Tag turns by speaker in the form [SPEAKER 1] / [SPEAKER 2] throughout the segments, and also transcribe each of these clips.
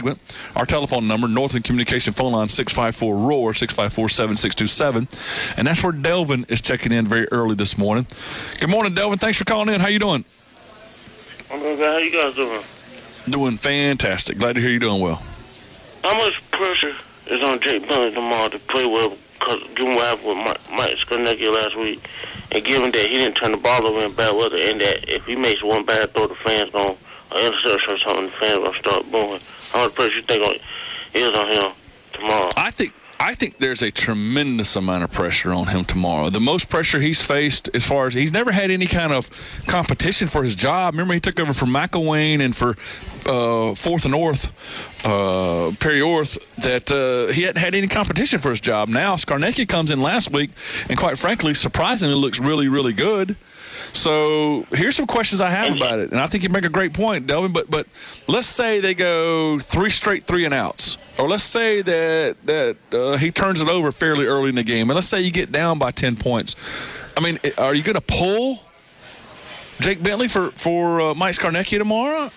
[SPEAKER 1] segment. Our telephone number, Northern Communication phone line, 654-ROAR, 654-7627. And that's where Delvin is checking in very early this morning. Good morning, Delvin. Thanks for calling in. How you doing?
[SPEAKER 2] I'm doing good. How you guys doing?
[SPEAKER 1] Doing fantastic. Glad to hear you're doing well.
[SPEAKER 2] How much pressure is on Jake Bentley tomorrow to play well, given what happened with Mike Skarnecki last week, and given that he didn't turn the ball over in bad weather, and that if he makes one bad throw, the fans going to interception or something, the fans going to start booing. How much pressure you think is on him tomorrow?
[SPEAKER 1] I think there's a tremendous amount of pressure on him tomorrow. The most pressure he's faced as far as he's never had any kind of competition for his job. Remember, he took over from McElwain and for Fourth and North, Perry Orth, that he hadn't had any competition for his job. Now, Skarnecki comes in last week and, quite frankly, surprisingly looks really, really good. So here's some questions I have about it, and I think you make a great point, Delvin. But let's say they go 3 straight 3-and-outs, or let's say that he turns it over fairly early in the game, and let's say you get down by 10 points. I mean, are you going to pull Jake Bentley for Mike Skarnecki tomorrow?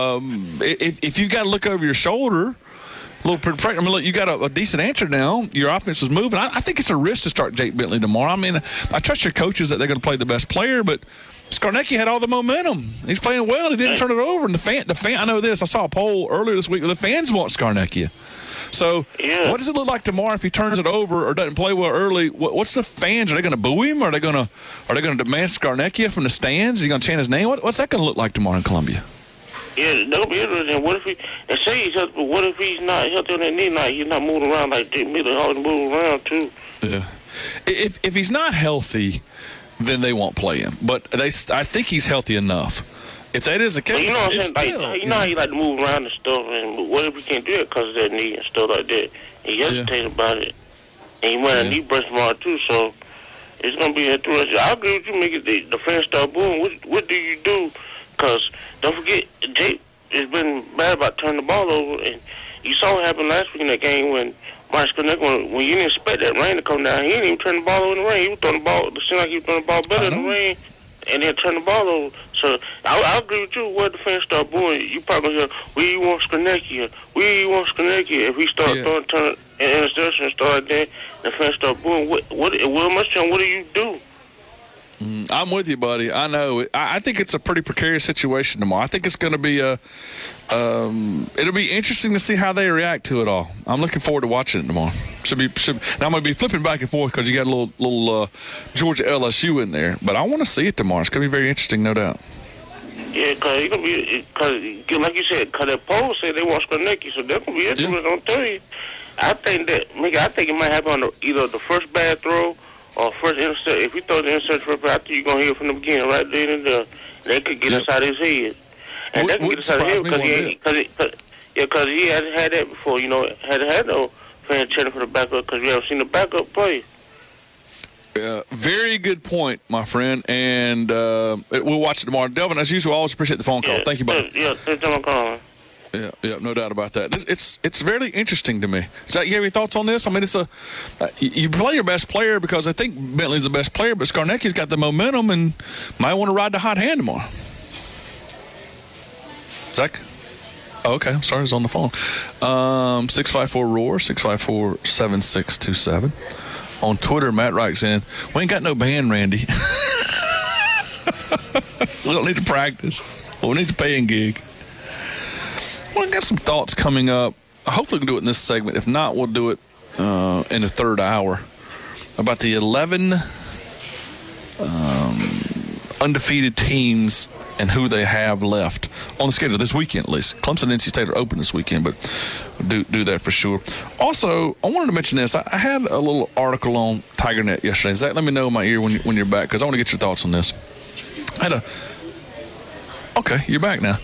[SPEAKER 1] If you've got to look over your shoulder. I mean, look, you got a decent answer now. Your offense is moving. I think it's a risk to start Jake Bentley tomorrow. I mean, I trust your coaches that they're going to play the best player, but Skarnecki had all the momentum. He's playing well. He didn't turn it over. And the fan. I know this. I saw a poll earlier this week. The fans want Skarnecki. So, What does it look like tomorrow if he turns it over or doesn't play well early? What's the fans? Are they going to boo him? Are they going to demand Skarnecki from the stands? Are you going to chant his name? What's that going to look like tomorrow in Columbia?
[SPEAKER 2] Yeah, that'll be interesting. What if say he's healthy, but what if he's not healthy on that knee night? He's not moving around like Jake Bentley always move around too.
[SPEAKER 1] Yeah. If he's not healthy, then they won't play him. But I think he's healthy enough. If that is the case,
[SPEAKER 2] you know what I'm saying? Like, you know how he like to move around and stuff, and what if he can't do it because of that knee and stuff like that? He hesitated about it, and he went a knee brace tomorrow too. So it's gonna be interesting. I agree with you, Mickey. The fans start booing. What do you do? Because don't forget, Jake has been bad about turning the ball over, and you saw what happened last week in that game when Mike Skarnecki, when you didn't expect that rain to come down, he didn't even turn the ball over in the rain. He was throwing the ball. It seemed like he was throwing the ball better in the rain, and then turn the ball over. So I agree with you. Where the fans start booing, you probably hear, "We want Skarnecki. We want Skarnecki." If he start throwing turn and interception and stuff like that, the fans start booing. What do you do?
[SPEAKER 1] I'm with you, buddy. I know. I think it's a pretty precarious situation tomorrow. I think it's going to be it'll be interesting to see how they react to it all. I'm looking forward to watching it tomorrow. Now I'm going to be flipping back and forth because you got a little Georgia LSU in there, but I want to see it tomorrow. It's going to be very interesting, no doubt.
[SPEAKER 2] Yeah, because like you said, because that poll said they want Skarnecki, so they're going to be interesting. I'll tell you. I think it might happen on either the first bad throw or first intercept. If you throw the intercept first, I think you're going to hear it from the beginning, right there and there. They could get inside his head. And they can get inside his head because he hasn't had that before, hasn't had no fan chanting for the backup because we haven't seen the backup play.
[SPEAKER 1] Very good point, my friend, and we'll watch it tomorrow. Delvin, as usual, I always appreciate the phone call. Thank you, buddy.
[SPEAKER 2] Thanks for calling.
[SPEAKER 1] Yeah, no doubt about that. It's very interesting to me. You have any thoughts on this? I mean, you play your best player because I think Bentley's the best player, but Skarnecki's got the momentum and might want to ride the hot hand tomorrow. Zach? Oh, okay, I'm sorry, I was on the phone. 654-ROAR, 654-7627. On Twitter, Matt writes in, "We ain't got no band, Randy. We don't need to practice. We need a paying gig." Well, I got some thoughts coming up. Hopefully we can do it in this segment. If not, we'll do it in the third hour about the 11 undefeated teams and who they have left on the schedule this weekend, at least. Clemson and NC State are open this weekend, but do that for sure. Also, I wanted to mention this. I had a little article on TigerNet yesterday. Zach, let me know in my ear when you're back, because I want to get your thoughts on this. Okay, you're back now.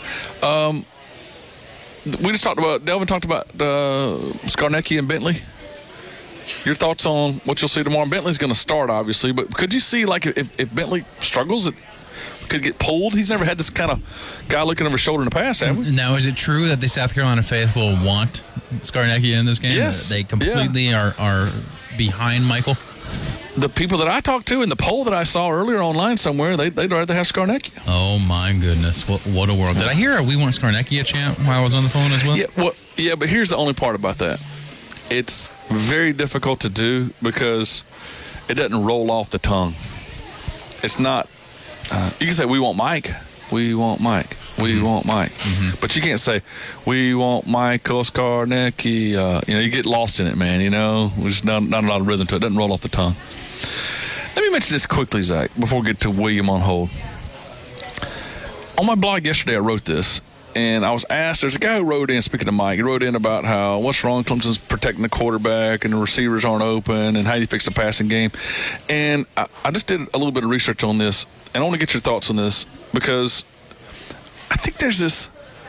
[SPEAKER 1] We just Delvin talked about Skarnecki and Bentley. Your thoughts on what you'll see tomorrow? Bentley's going to start, obviously, but could you see, like, if Bentley struggles, it could get pulled? He's never had this kind of guy looking over his shoulder in the past, have we?
[SPEAKER 3] Now, is it true that the South Carolina faithful want Skarnecki in this game?
[SPEAKER 1] Yes.
[SPEAKER 3] They completely are behind Michael?
[SPEAKER 1] the people that I talked to in the poll that I saw earlier online somewhere, they'd rather have Skarnecchia.
[SPEAKER 3] Oh, my goodness. What a world. Did I hear we want Skarnecchia chant while I was on the phone as well?
[SPEAKER 1] Yeah, but here's the only part about that. It's very difficult to do because it doesn't roll off the tongue. It's not, you can say, we want Mike. We want Mike. We want Mike. Mm-hmm. But you can't say, we want Michael Skarnecchia. You get lost in it, man. There's not a lot of rhythm to it. It doesn't roll off the tongue. Let me mention this quickly, Zach, before we get to William on hold. On my blog yesterday, I wrote this, and I was asked, there's a guy who wrote in, speaking of Mike, he wrote in about how what's wrong, Clemson's protecting the quarterback and the receivers aren't open, and how you fix the passing game. And I just did a little bit of research on this, and I want to get your thoughts on this, because I think there's this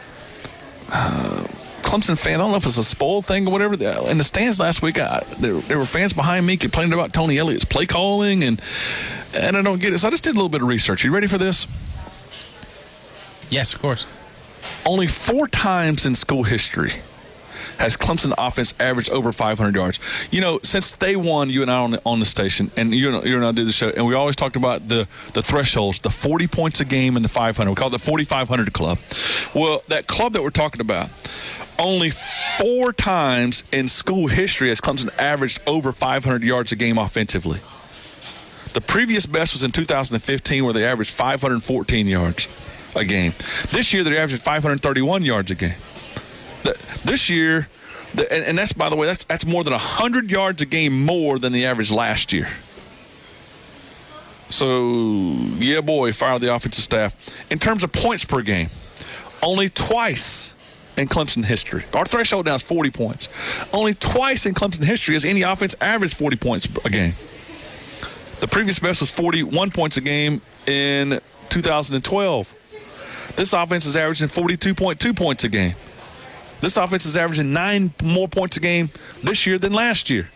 [SPEAKER 1] Clemson fan, I don't know if it's a spoiled thing or whatever. In the stands last week, there were fans behind me complaining about Tony Elliott's play calling, and I don't get it. So I just did a little bit of research. You ready for this?
[SPEAKER 3] Yes, of course.
[SPEAKER 1] Only 4 times in school history has Clemson offense averaged over 500 yards. Since day one, you and I on the station, and you and I did the show, and we always talked about the thresholds, the 40 points a game and the 500. We call it the 4,500 club. Well, that club that we're talking about, only 4 times in school history has Clemson averaged over 500 yards a game offensively. The previous best was in 2015, where they averaged 514 yards a game. This year, they're averaging 531 yards a game. This year, and that's, by the way, that's more than 100 yards a game more than the average last year. So, yeah, boy, fire the offensive staff. In terms of points per game, only twice in Clemson history. Our threshold now is 40 points. Only twice in Clemson history has any offense averaged 40 points a game. The previous best was 41 points a game in 2012. This offense is averaging 42.2 points a game. This offense is averaging 9 more points a game this year than last year.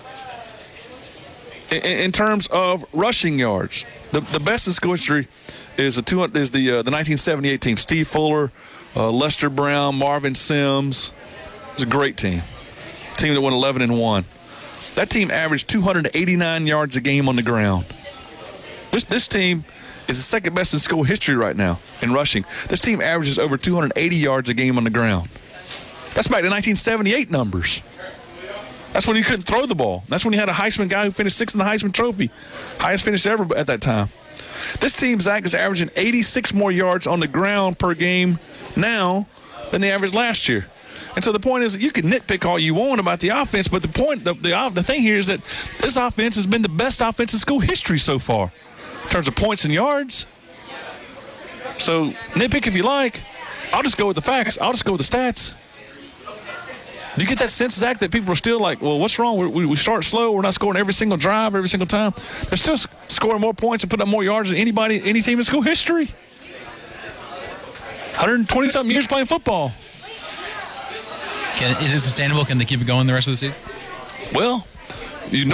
[SPEAKER 1] In terms of rushing yards, the best in school history is the 1978 team. Steve Fuller, Lester Brown, Marvin Sims. It's a great team. Team that went 11-1. That team averaged 289 yards a game on the ground. This team is the second best in school history right now in rushing. This team averages over 280 yards a game on the ground. That's back to 1978 numbers. That's when you couldn't throw the ball. That's when you had a Heisman guy who finished 6th in the Heisman Trophy. Highest finish ever at that time. This team, Zach, is averaging 86 more yards on the ground per game now than they averaged last year. And so the point is that you can nitpick all you want about the offense, but the thing here is that this offense has been the best offense in school history so far in terms of points and yards. So nitpick if you like. I'll just go with the facts. I'll just go with the stats. Do you get that sense, Zach, that people are still like, well, what's wrong? We start slow. We're not scoring every single drive, every single time. They're still scoring more points and putting up more yards than any team in school history. 120-something years playing football.
[SPEAKER 3] Is it sustainable? Can they keep it going the rest of the season?
[SPEAKER 1] Well, you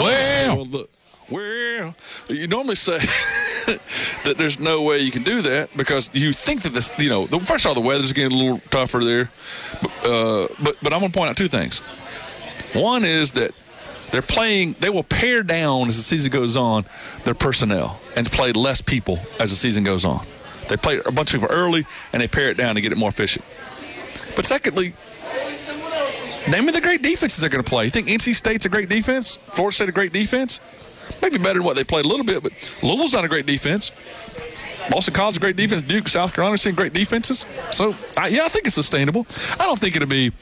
[SPEAKER 1] normally say that there's no way you can do that because you think that this, first of all, the weather's getting a little tougher there. But I'm going to point out 2 things. One is that they will pare down as the season goes on their personnel and play less people as the season goes on. They play a bunch of people early and they pare it down to get it more efficient. But secondly, name me the great defenses they're going to play. You think NC State's a great defense? Florida State a great defense? Maybe better than what they played a little bit, but Louisville's not a great defense. Boston College, a great defense. Duke, South Carolina, seeing great defenses. So, I think it's sustainable. I don't think it'll be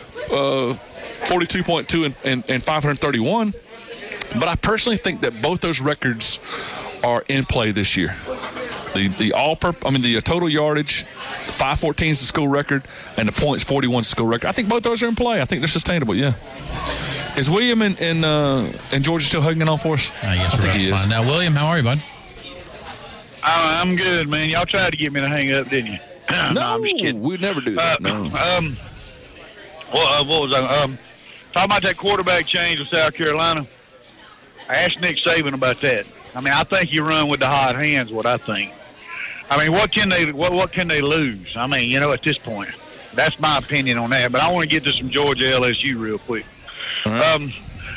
[SPEAKER 1] 42.2 and 531, but I personally think that both those records are in play this year. The total yardage, 514 is the school record, and the points 41 is the school record. I think both those are in play. I think they're sustainable. Yeah. Is William and Georgia still hugging on for us?
[SPEAKER 3] Yes, I think he is. Now, William, how are you, bud?
[SPEAKER 4] I'm good, man. Y'all tried to get me to hang up, didn't you?
[SPEAKER 1] No,
[SPEAKER 4] I'm just kidding.
[SPEAKER 1] We'd never do that. No.
[SPEAKER 4] What was I? Talking about that quarterback change with South Carolina. I asked Nick Saban about that. I mean, I think you run with the hot hands. What I think. I mean, what can they lose? I mean, at this point, that's my opinion on that. But I want to get to some Georgia LSU real quick.
[SPEAKER 1] Right.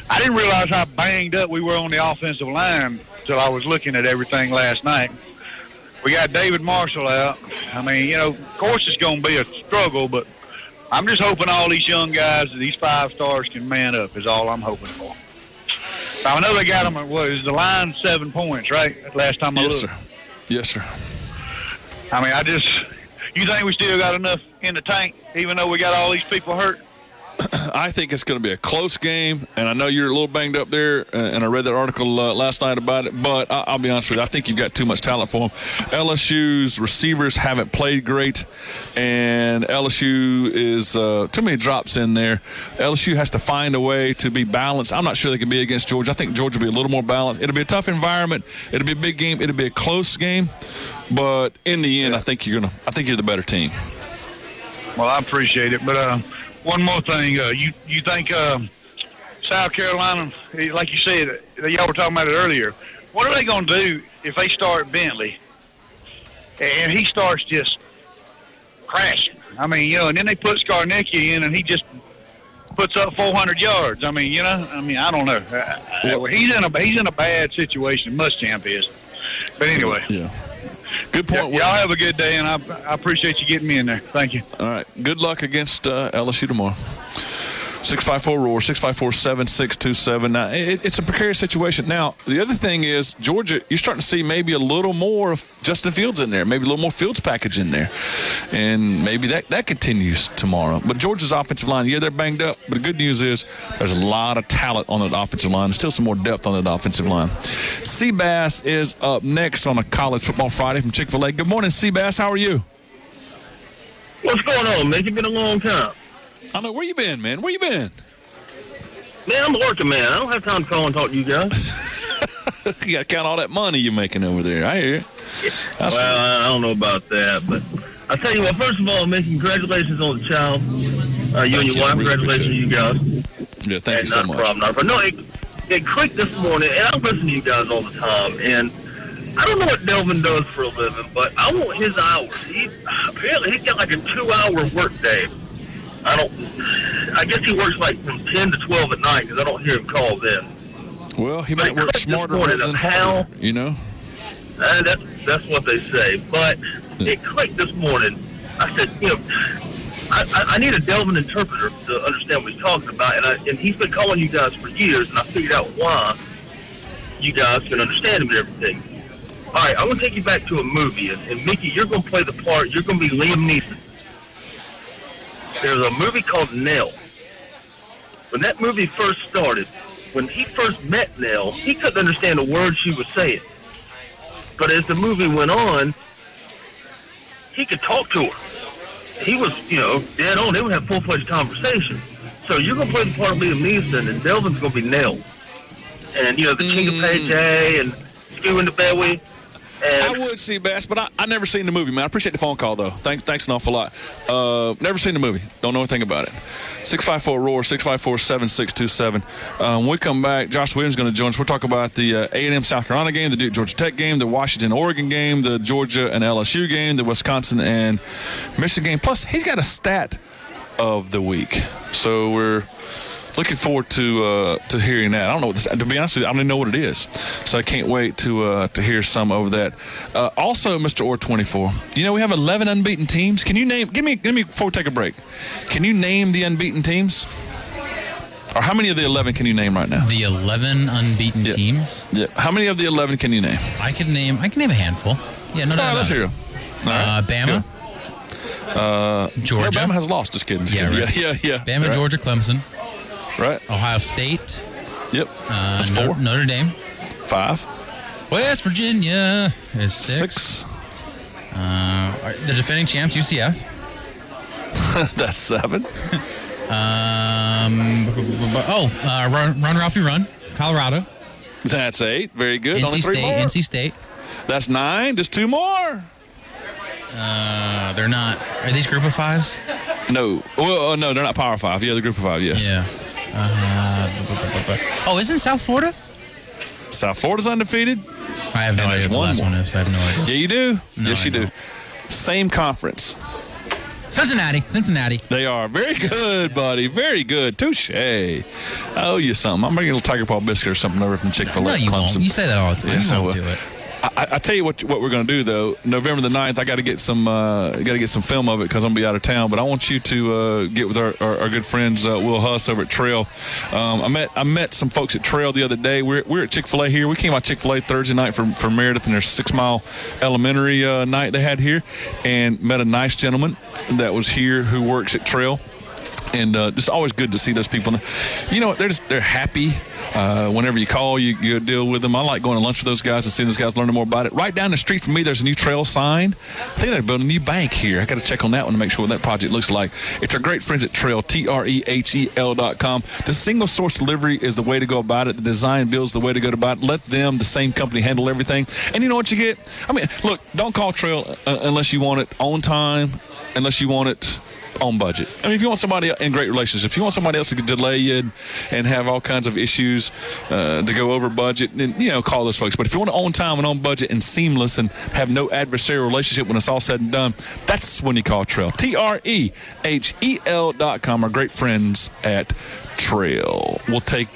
[SPEAKER 4] I didn't realize how banged up we were on the offensive line until I was looking at everything last night. We got David Marshall out. I mean, of course it's going to be a struggle, but I'm just hoping all these young guys, these 5 stars, can man up is all I'm hoping for. I know they got them at, what is the line, 7 points, right? Last time I looked.
[SPEAKER 1] Yes, sir.
[SPEAKER 4] I mean, you think we still got enough in the tank, even though we got all these people hurt?
[SPEAKER 1] I think it's going to be a close game, and I know you're a little banged up there, and I read that article last night about it, but I'll be honest with you, I think you've got too much talent for them. LSU's receivers haven't played great, and LSU is too many drops in there. LSU has to find a way to be balanced. I'm not sure they can be against Georgia. I think Georgia will be a little more balanced. It'll be a tough environment. It'll be a big game. It'll be a close game, but in the end, I think you're the better team.
[SPEAKER 4] Well, I appreciate it, but one more thing, you think South Carolina, like you said, y'all were talking about it earlier, what are they going to do if they start Bentley and he starts just crashing? I mean, and then they put Skarnecki in and he just puts up 400 yards. I mean, I don't know. He's in a bad situation. Muschamp is. But anyway.
[SPEAKER 1] Yeah. Good point.
[SPEAKER 4] Y'all have a good day, and I appreciate you getting me in there. Thank you.
[SPEAKER 1] All right. Good luck against LSU tomorrow. 654-ROAR, 654-7627. Now, it's a precarious situation. Now, the other thing is, Georgia, you're starting to see maybe a little more of Justin Fields in there, maybe a little more Fields package in there. And maybe that continues tomorrow. But Georgia's offensive line, they're banged up. But the good news is there's a lot of talent on that offensive line. There's still some more depth on that offensive line. Seabass is up next on a College Football Friday from Chick-fil-A. Good morning, Seabass. How are you?
[SPEAKER 5] What's going on, man? It's been a long time.
[SPEAKER 1] I know. Where you been, man? Where you been?
[SPEAKER 5] Man, I'm working, man. I don't have time to call and talk to you guys.
[SPEAKER 1] You got to count all that money you're making over there. I hear you.
[SPEAKER 5] I don't know about that, but I'll tell you what. First of all, man, congratulations on the child. You and your wife, congratulations to you guys.
[SPEAKER 1] Yeah, thank you so much.
[SPEAKER 5] Not a problem. But no, it clicked this morning, and I listen to you guys all the time, and I don't know what Delvin does for a living, but I want his hours. Apparently he's got like a 2-hour work day. I guess he works like from 10 to 12 at night because I don't hear him call then.
[SPEAKER 1] Well, he might work smarter than harder,
[SPEAKER 5] That's what they say. But it clicked this morning. I said, I need a Delvin interpreter to understand what he's talking about. And he's been calling you guys for years, and I figured out why you guys can understand him and everything. All right, I'm going to take you back to a movie. And Mickey, you're going to play the part. You're going to be Liam Neeson. There's a movie called Nell. When that movie first started, when he first met Nell, he couldn't understand a word she was saying. But as the movie went on, he could talk to her. He was, dead on. They would have full-fledged conversation. So you're going to play the part of Liam Neeson, and Delvin's going to be Nell. And, the King of Payday and Skew in the Bedway.
[SPEAKER 1] I would see Bass, but I never seen the movie, man. I appreciate the phone call, though. Thanks an awful lot. Never seen the movie. Don't know anything about it. 654-ROAR, 654-7627. When we come back, Josh Williams is going to join us. We'll talk about the A&M South Carolina game, the Duke Georgia Tech game, the Washington-Oregon game, the Georgia and LSU game, the Wisconsin and Michigan game. Plus, he's got a stat of the week. So we're looking forward to hearing that. I don't know what this, to be honest with you, I don't even know what it is. So I can't wait to hear some of that. Also, Mr. Orr 24. We have 11 unbeaten teams. Can you name? Give me before we take a break. Can you name the unbeaten teams? Or how many of the 11 can you name right now?
[SPEAKER 3] The 11 unbeaten teams.
[SPEAKER 1] Yeah. How many of the 11 can you name?
[SPEAKER 3] I can name a handful. Yeah, no doubt.
[SPEAKER 1] Let's hear them. Right.
[SPEAKER 3] Bama. Georgia.
[SPEAKER 1] No, Bama has lost. Just kidding.
[SPEAKER 3] Yeah. Bama, right. Georgia, Clemson.
[SPEAKER 1] Right.
[SPEAKER 3] Ohio State.
[SPEAKER 1] Yep. That's 4.
[SPEAKER 3] Notre Dame.
[SPEAKER 1] 5.
[SPEAKER 3] West Virginia is 6. The defending champs, UCF.
[SPEAKER 1] That's 7.
[SPEAKER 3] Run Ralphie Run, Colorado.
[SPEAKER 1] That's 8. Very good.
[SPEAKER 3] NC
[SPEAKER 1] Only 3
[SPEAKER 3] State.
[SPEAKER 1] more.
[SPEAKER 3] NC State.
[SPEAKER 1] That's 9. Just 2 more.
[SPEAKER 3] They're not. Are these group of 5s?
[SPEAKER 1] No. Well, no, they're not Power 5. Yeah, the group of 5. Yes.
[SPEAKER 3] Yeah. Isn't South Florida?
[SPEAKER 1] South Florida's undefeated.
[SPEAKER 3] I have no idea what the last one is. I have no idea.
[SPEAKER 1] Yeah, you do.
[SPEAKER 3] No,
[SPEAKER 1] yes, you do. Same conference.
[SPEAKER 3] Cincinnati.
[SPEAKER 1] They are. Very good, buddy. Very good. Touche. I owe you something. I'm bringing a little Tiger Paw biscuit or something over from Chick-fil-A.
[SPEAKER 3] No, you
[SPEAKER 1] Clemson.
[SPEAKER 3] won't. You say that all the time.
[SPEAKER 1] Yeah,
[SPEAKER 3] You won't do it.
[SPEAKER 1] I tell you what we're going to do, though. November the 9th, I got to get some film of it because I'm going to be out of town. But I want you to get with our good friends Will Huss over at Trail. I met some folks at Trail the other day. We're at Chick-fil-A here. We came out Chick-fil-A Thursday night for Meredith and their 6 Mile Elementary night they had here, and met a nice gentleman that was here who works at Trail. And it's always good to see those people. You know, they're happy. Whenever you call, you deal with them. I like going to lunch with those guys and seeing those guys learning more about it. Right down the street from me, there's a new Trail sign. I think they're building a new bank here. I got to check on that one to make sure what that project looks like. It's our great friends at Trail, TREHEL.com. The single source delivery is the way to go about it. The design builds the way to go about it. Let them, the same company, handle everything. And you know what you get? I mean, look, don't call Trail unless you want it on time, unless you want it on budget. I mean, if you want somebody in great relationships, you want somebody else who can delay you and have all kinds of issues to go over budget, then, call those folks. But if you want it on time and on budget and seamless and have no adversarial relationship when it's all said and done, that's when you call Trail. TREHEL.com, our great friends at Trail. We'll take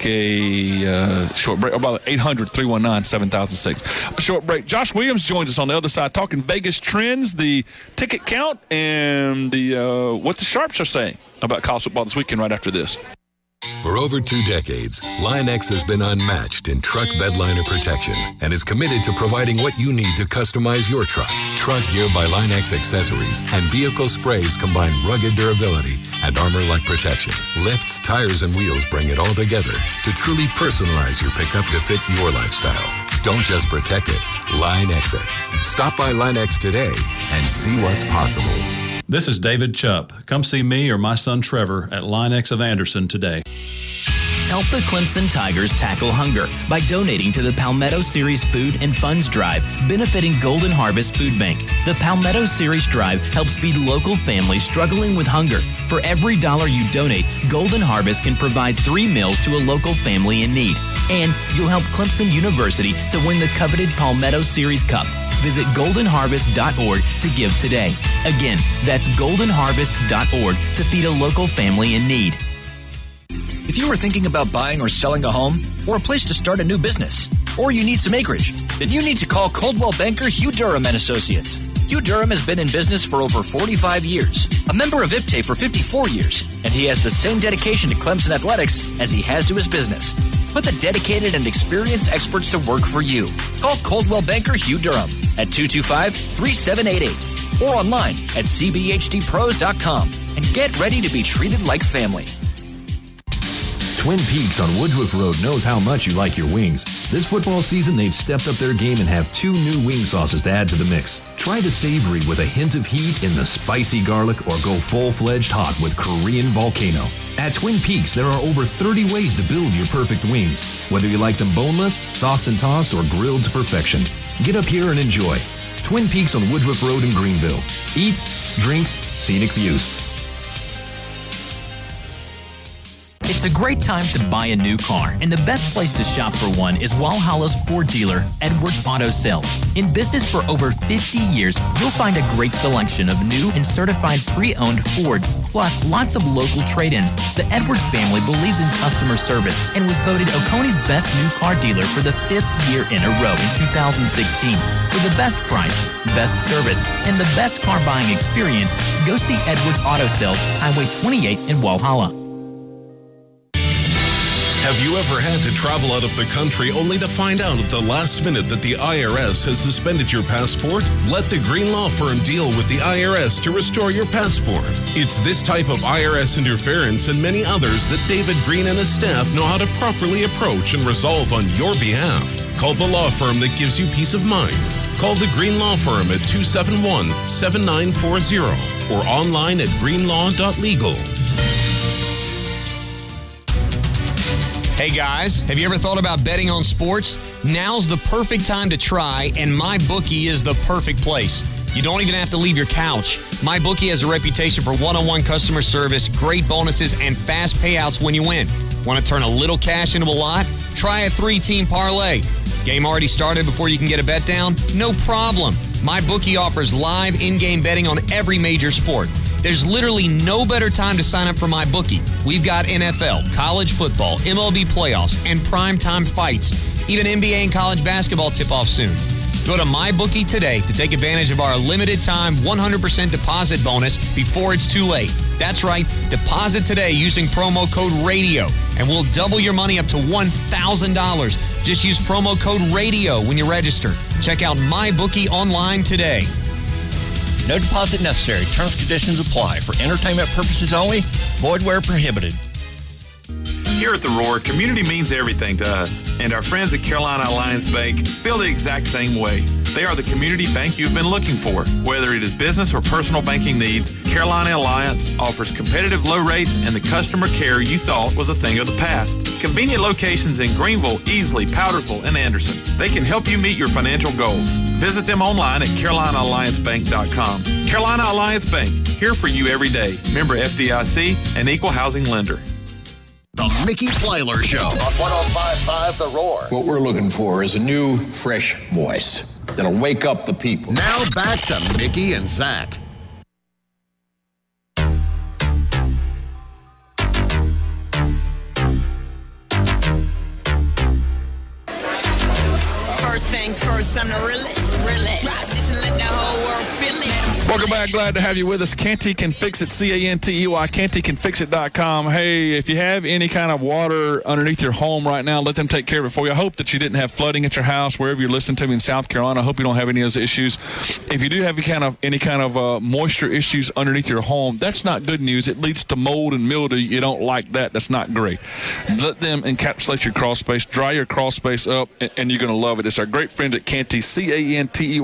[SPEAKER 1] a short break, about 800-319-7006. A short break. Josh Williams joins us on the other side talking Vegas trends, the ticket count, and the what the Sharps are saying about college football this weekend right after this.
[SPEAKER 6] For over 2 decades, Line-X has been unmatched in truck bedliner protection and is committed to providing what you need to customize your truck. Truck Gear by Line-X accessories and vehicle sprays combine rugged durability and armor-like protection. Lifts, tires, and wheels bring it all together to truly personalize your pickup to fit your lifestyle. Don't just protect it, Line-X it. Stop by Line-X today and see what's possible.
[SPEAKER 7] This is David Chupp. Come see me or my son Trevor at Line-X of Anderson today.
[SPEAKER 8] Help the Clemson Tigers tackle hunger by donating to the Palmetto Series Food and Funds Drive, benefiting Golden Harvest Food Bank. The Palmetto Series Drive helps feed local families struggling with hunger. For every $1 you donate, Golden Harvest can provide 3 meals to a local family in need. And you'll help Clemson University to win the coveted Palmetto Series Cup. Visit goldenharvest.org to give today. Again, that's goldenharvest.org to feed a local family in need.
[SPEAKER 9] If you were thinking about buying or selling a home, or a place to start a new business, or you need some acreage, then you need to call Coldwell Banker Hugh Durham and Associates. Hugh Durham has been in business for over 45 years, a member of IPTAY for 54 years, and he has the same dedication to Clemson athletics as he has to his business. Put the dedicated and experienced experts to work for you. Call Coldwell Banker Hugh Durham at 225-3788 or online at cbhdpros.com and get ready to be treated like family.
[SPEAKER 10] Twin Peaks on Woodruff Road knows how much you like your wings. This football season, they've stepped up their game and have 2 new wing sauces to add to the mix. Try the savory with a hint of heat in the spicy garlic, or go full-fledged hot with Korean Volcano. At Twin Peaks, there are over 30 ways to build your perfect wings. Whether you like them boneless, sauced and tossed, or grilled to perfection. Get up here and enjoy. Twin Peaks on Woodruff Road in Greenville. Eats, drinks, scenic views.
[SPEAKER 8] It's a great time to buy a new car, and the best place to shop for one is Walhalla's Ford dealer, Edwards Auto Sales. In business for over 50 years, you'll find a great selection of new and certified pre-owned Fords, plus lots of local trade-ins. The Edwards family believes in customer service and was voted Oconee's best new car dealer for the 5th year in a row in 2016. For the best price, best service, and the best car buying experience, go see Edwards Auto Sales, Highway 28 in Walhalla.
[SPEAKER 11] Have you ever had to travel out of the country only to find out at the last minute that the IRS has suspended your passport? Let the Green Law Firm deal with the IRS to restore your passport. It's this type of IRS interference and many others that David Green and his staff know how to properly approach and resolve on your behalf. Call the law firm that gives you peace of mind. Call the Green Law Firm at 271-7940 or online at greenlaw.legal.
[SPEAKER 12] Hey guys, have you ever thought about betting on sports? Now's the perfect time to try, and MyBookie is the perfect place. You don't even have to leave your couch. MyBookie has a reputation for one-on-one customer service, great bonuses, and fast payouts when you win. Want to turn a little cash into a lot? Try a 3-team parlay. Game already started before you can get a bet down? No problem. MyBookie offers live in-game betting on every major sport. There's literally no better time to sign up for MyBookie. We've got NFL, college football, MLB playoffs, and primetime fights. Even NBA and college basketball tip off soon. Go to MyBookie today to take advantage of our limited time 100% deposit bonus before it's too late. That's right, deposit today using promo code RADIO, and we'll double your money up to $1,000. Just use promo code RADIO when you register. Check out MyBookie online today.
[SPEAKER 13] No deposit necessary. Terms and conditions apply. For entertainment purposes only. Void where prohibited.
[SPEAKER 14] Here at The Roar, community means everything to us, and our friends at Carolina Alliance Bank feel the exact same way. They are the community bank you've been looking for. Whether it is business or personal banking needs, Carolina Alliance offers competitive low rates and the customer care you thought was a thing of the past. Convenient locations in Greenville, Easley, Powdersville, and Anderson. They can help you meet your financial goals. Visit them online at CarolinaAllianceBank.com. Carolina Alliance Bank, here for you every day. Member FDIC, an equal housing lender.
[SPEAKER 15] The Mickey Plyler Show on 105.5 The Roar.
[SPEAKER 16] What we're looking for is a new, fresh voice that'll wake up the people.
[SPEAKER 15] Now back to Mickey and Zach.
[SPEAKER 17] First things first, I'm the realest. Try just to let the whole world feel it.
[SPEAKER 1] Welcome back. Glad to have you with us. Canty Can Fix It, Cantey, CantyCanFixIt.com. Hey, if you have any kind of water underneath your home right now, let them take care of it for you. I hope that you didn't have flooding at your house, wherever you're listening to me in South Carolina. I hope you don't have any of those issues. If you do have any kind of moisture issues underneath your home, that's not good news. It leads to mold and mildew. You don't like that. That's not great. Let them encapsulate your crawl space, dry your crawl space up, and you're going to love it. It's our great friends at Canty, Cantey,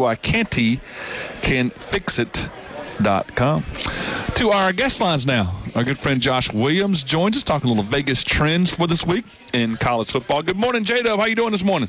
[SPEAKER 1] CantyCanFixIt.com. To our guest lines now. Our good friend Josh Williams joins us, talking a little Vegas trends for this week in college football. Good morning, J-Dub. How you doing this morning?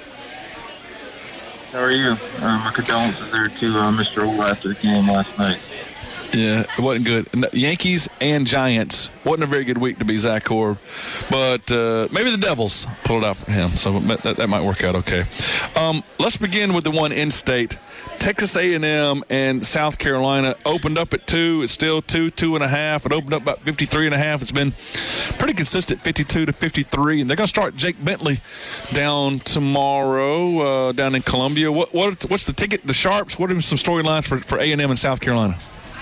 [SPEAKER 18] How are you? My condolences there to Mr. Orr after the game last night.
[SPEAKER 1] Yeah, it wasn't good. Yankees and Giants. Wasn't a very good week to be Zach Orr. But maybe the Devils pulled it out for him, so that might work out okay. Let's begin with the one in-state. Texas A&M and South Carolina opened up at 2. It's still 2.5. It opened up about 53.5. It's been pretty consistent, 52 to 53. And they're going to start Jake Bentley down tomorrow down in Columbia. What's the ticket? The Sharps? What are some storylines for A&M and South Carolina?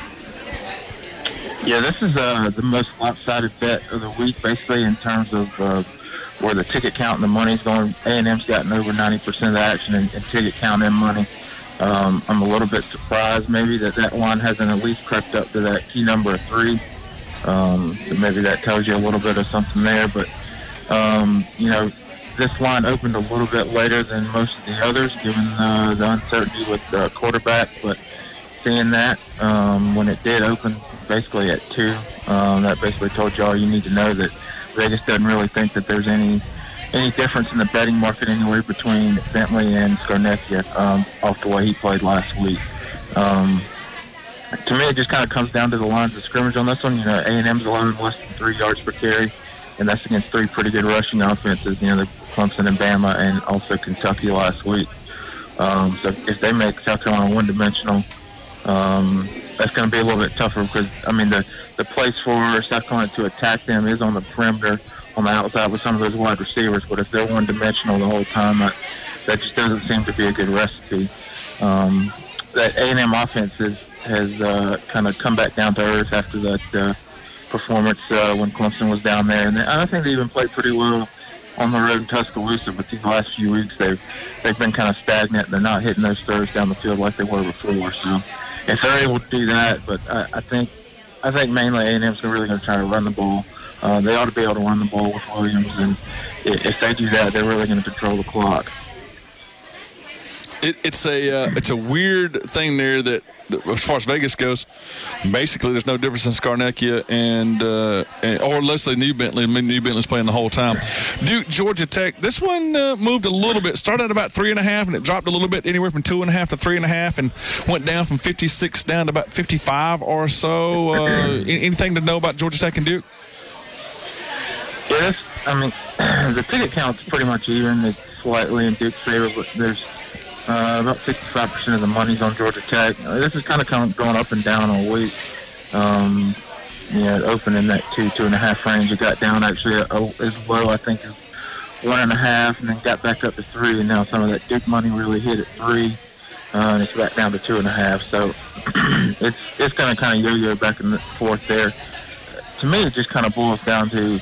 [SPEAKER 18] Yeah, this is the most lopsided bet of the week, basically, in terms of where the ticket count and the money's going. A&M's gotten over 90% of the action in ticket count and money. I'm a little bit surprised maybe that line hasn't at least crept up to that key number of 3. So maybe that tells you a little bit of something there. But, this line opened a little bit later than most of the others, given the uncertainty with the quarterback. But seeing that, when it did open basically at 2, that basically told you all you need to know, that Vegas doesn't really think that there's any difference in the betting market anyway between Bentley and Scarnecchia off the way he played last week. To me, it just kind of comes down to the lines of scrimmage on this one. A&M's allowing less than 3 yards per carry, and that's against 3 pretty good rushing offenses. The Clemson and Bama, and also Kentucky last week. So if they make South Carolina one-dimensional, that's going to be a little bit tougher because, the place for South Carolina to attack them is on the perimeter, on the outside with some of those wide receivers. But if they're one-dimensional the whole time, that just doesn't seem to be a good recipe. That A&M offense has kind of come back down to earth after that performance when Clemson was down there. And I think they even played pretty well on the road in Tuscaloosa, but these last few weeks they've been kind of stagnant. They're not hitting those throws down the field like they were before. So if they're able to do that, but I think mainly A&M's really going to try to run the ball. They ought to be able to run the ball with Williams, and if they do that, they're really going to control the clock.
[SPEAKER 1] It's a weird thing there that as far as Vegas goes, basically there's no difference in Scarnecchia or Leslie New Bentley. New Bentley's playing the whole time. Duke, Georgia Tech. This one moved a little bit. Started at about 3.5, and it dropped a little bit, anywhere from 2.5 to 3.5, and went down from 56 down to about 55 or so. Anything to know about Georgia Tech and Duke?
[SPEAKER 18] Yes, the ticket count's pretty much even. It's slightly in Duke's favor, but there's about 65% of the money's on Georgia Tech. This is kind of going up and down all week. It opened in that 2.5 range. It got down actually as low, I think, as 1.5, and then got back up to 3, and now some of that big money really hit at 3, and it's back down to 2.5. So it's going to kind of yo-yo back and forth there. To me, it just kind of boils down to,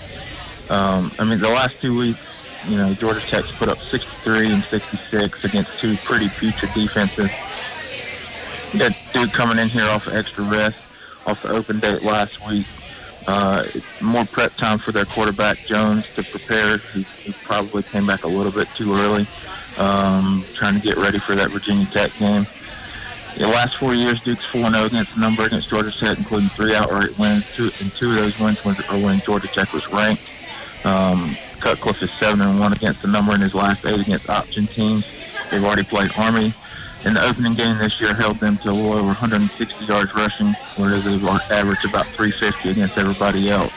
[SPEAKER 18] the last 2 weeks, Georgia Tech's put up 63 and 66 against two pretty putrid defenses. You got Duke coming in here off of extra rest, off the open date last week. More prep time for their quarterback, Jones, to prepare. He probably came back a little bit too early, trying to get ready for that Virginia Tech game. The last 4 years, Duke's 4-0 against the number against Georgia Tech, including 3 outright wins. Two of those wins were when Georgia Tech was ranked. Cutcliffe is 7-1 against the number in his last 8 against option teams. They've already played Army. In the opening game this year, held them to a little over 160 yards rushing, whereas they've averaged about 350 against everybody else.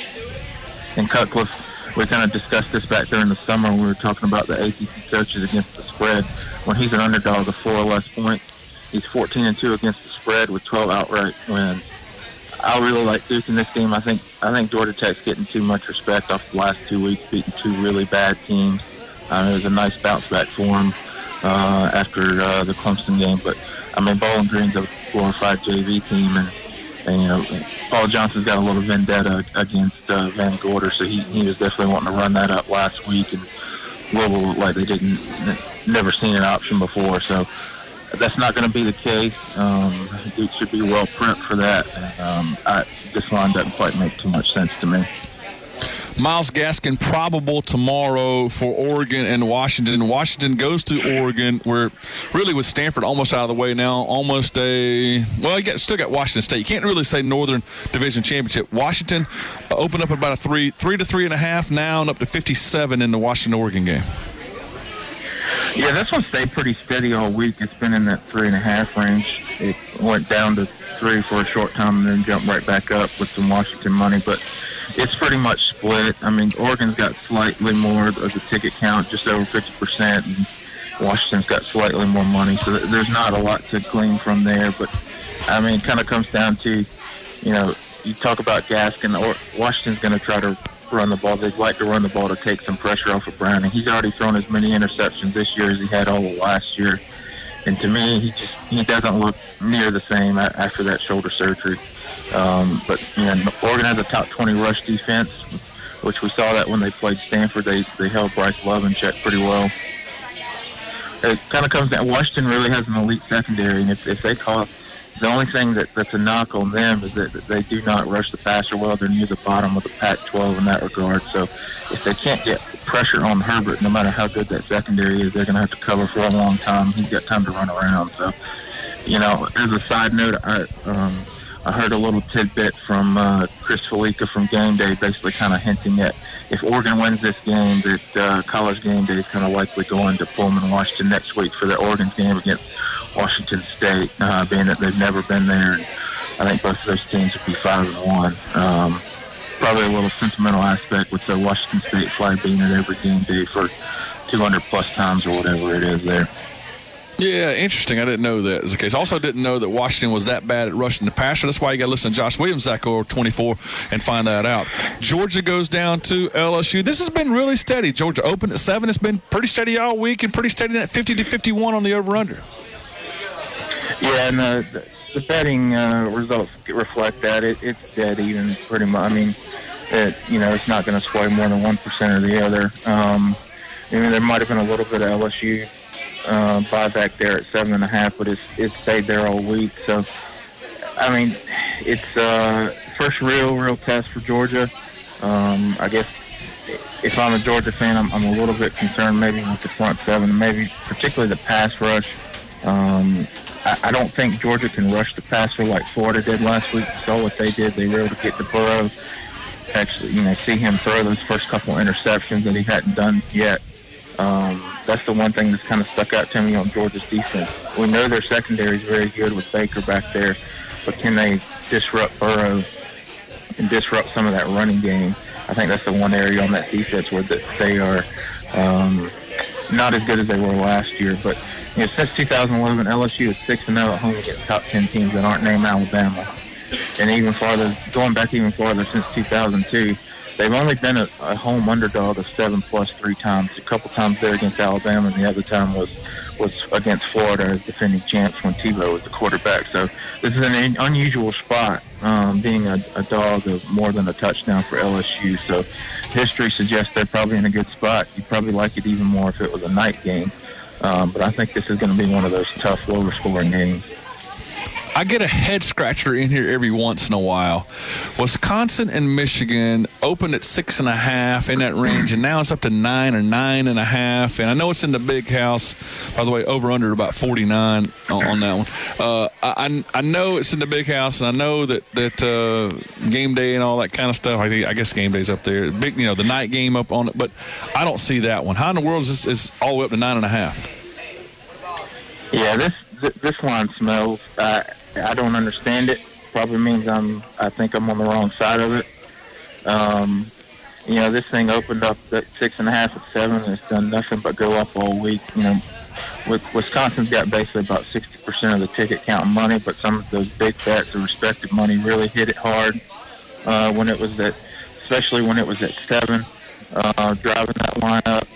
[SPEAKER 18] In Cutcliffe, we kind of discussed this back during the summer when we were talking about the ACC coaches against the spread. When he's an underdog of 4 or less points, he's 14-2 against the spread with 12 outright wins. I really like Duke in this game. I think Georgia Tech's getting too much respect off the last 2 weeks, beating 2 really bad teams. It was a nice bounce back for him after the Clemson game. But, Bowling Green's a glorified JV team, and Paul Johnson's got a little vendetta against Van Gorder, so he was definitely wanting to run that up last week, and Louisville looked like they never seen an option before, so that's not going to be the case. Duke should be well prepped for that. This line doesn't quite make too much sense to me.
[SPEAKER 1] Myles Gaskin probable tomorrow for Oregon and Washington. Washington goes to Oregon, where really with Stanford almost out of the way now, still got Washington State. You can't really say Northern Division Championship. Washington opened up about a 3 to 3.5 now, and up to 57 in the Washington-Oregon game.
[SPEAKER 18] Yeah, this one stayed pretty steady all week. It's been in that 3.5 range. It went down to 3 for a short time and then jumped right back up with some Washington money. But it's pretty much split. Oregon's got slightly more of the ticket count, just over 50%, and Washington's got slightly more money. So there's not a lot to glean from there. But, it kind of comes down to, you talk about Gaskin, or Washington's going to try to run the ball. They'd like to run the ball to take some pressure off of Browning. He's already thrown as many interceptions this year as he had all of last year. And to me, he doesn't look near the same after that shoulder surgery. But Oregon has a top 20 rush defense, which we saw that when they played Stanford. They held Bryce Love in check pretty well. It kind of comes down. Washington really has an elite secondary, and if they call, the only thing that's a knock on them is that they do not rush the passer well. They're near the bottom of the Pac-12 in that regard. So if they can't get pressure on Herbert, no matter how good that secondary is, they're going to have to cover for a long time. He's got time to run around. So, as a side note, I heard a little tidbit from Chris Felica from Game Day, basically kind of hinting at if Oregon wins this game, that College Game Day is kind of likely going to Pullman, Washington next week for the Oregon game against Washington State, being that they've never been there. And I think both of those teams would be 5-1. Probably a little sentimental aspect with the Washington State flag being at every game day for 200-plus times or whatever it is there.
[SPEAKER 1] Yeah, interesting. I didn't know that was the case. Also didn't know that Washington was that bad at rushing the passer. That's why you got to listen to Josh Williams, Zach Orr 24, and find that out. Georgia goes down to LSU. This has been really steady. Georgia opened at 7. It's been pretty steady all week and pretty steady at 50-51 on the over-under.
[SPEAKER 18] Yeah, and the betting results reflect that. It's steady and pretty much. It's not going to sway more than 1% or the other. There might have been a little bit of LSU buyback there at 7.5, but it's stayed there all week. So, it's first real test for Georgia. I guess if I'm a Georgia fan, I'm a little bit concerned maybe with the front seven, maybe particularly the pass rush. I don't think Georgia can rush the passer like Florida did last week. You saw what they did. They were able to get to Burrow, actually, see him throw those first couple interceptions that he hadn't done yet. That's the one thing that's kind of stuck out to me on Georgia's defense. We know their secondary is very good with Baker back there, but can they disrupt Burrow and disrupt some of that running game? I think that's the one area on that defense where they are not as good as they were last year. But since 2011, LSU is 6-0 at home against top 10 teams that aren't named Alabama. and even farther, going back even farther since 2002, they've only been a home underdog of 7+ 3 times. A couple times there against Alabama, and the other time was against Florida as defending champs when Tebow was the quarterback. So this is an unusual spot, being a dog of more than a touchdown for LSU. So history suggests they're probably in a good spot. You'd probably like it even more if it was a night game. But I think this is going to be one of those tough, lower-scoring games.
[SPEAKER 1] I get a head-scratcher in here every once in a while. Wisconsin and Michigan opened at 6.5 in that range, and now it's up to 9 or 9.5. And I know it's in the big house. By the way, over/under about 49 on that one. I know it's in the big house, and I know that game day and all that kind of stuff. I guess game day's up there. Big, the night game up on it, but I don't see that one. How in the world is this all the way up to 9.5?
[SPEAKER 18] Yeah, this line smells. I don't understand it. Probably means I think I'm on the wrong side of it. This thing opened up at 6.5 at 7, and it's done nothing but go up all week. Wisconsin's got basically about 60% of the ticket count money, but some of those big bets, the respective money, really hit it hard especially when it was at 7, driving that line up.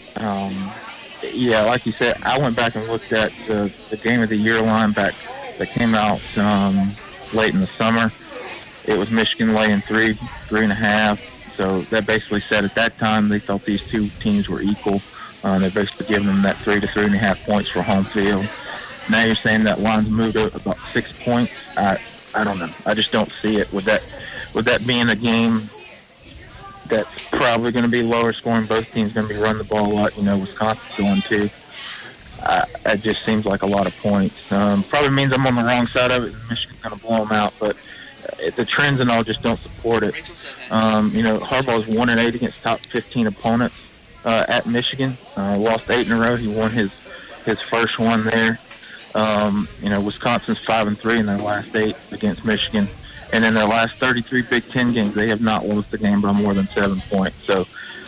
[SPEAKER 18] Yeah, like you said, I went back and looked at the Game of the Year line back that came out late in the summer. It was Michigan laying 3.5. So that basically said at that time they thought these two teams were equal. They're basically giving them that 3 to 3.5 points for home field. Now you're saying that line's moved up about 6 points. I don't know. I just don't see it. With that being a game that's probably going to be lower scoring, both teams going to be running the ball a lot. Wisconsin's going to. It just seems like a lot of points. Probably means I'm on the wrong side of it, and Michigan's going to blow them out. But the trends and all just don't support it. Harbaugh's 1-8 against top 15 opponents at Michigan. Lost 8 in a row. He won his first one there. Wisconsin's 5-3 in their last 8 against Michigan. And in their last 33 Big Ten games, they have not lost the game by more than 7 points. So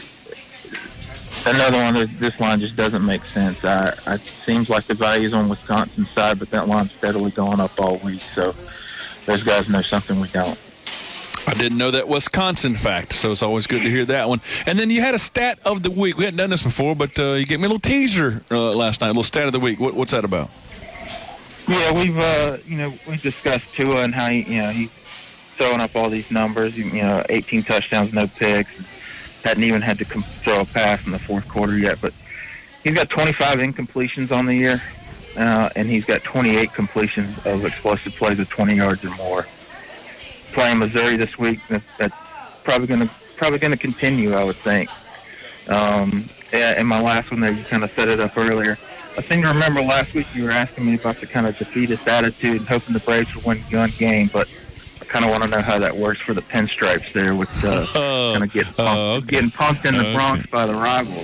[SPEAKER 18] another one, this line just doesn't make sense. It seems like the value's on Wisconsin's side, but that line's steadily going up all week. So those guys know something we don't.
[SPEAKER 1] I didn't know that Wisconsin fact, so it's always good to hear that one. And then you had a stat of the week. We hadn't done this before, but you gave me a little teaser last night, a little stat of the week. What's that about?
[SPEAKER 18] Yeah, we've discussed Tua and how he's throwing up all these numbers. 18 touchdowns, no picks. Hadn't even had to throw a pass in the fourth quarter yet, but he's got 25 incompletions on the year, and he's got 28 completions of explosive plays of 20 yards or more. Playing Missouri this week, that's probably going to continue, I would think. And my last one there, you kind of set it up earlier. I seem to remember last week you were asking me about the kind of defeatist attitude and hoping the Braves would win one game, but I kind of want to know how that works for the Pinstripes there with kind of getting punked in the Bronx by the rivals.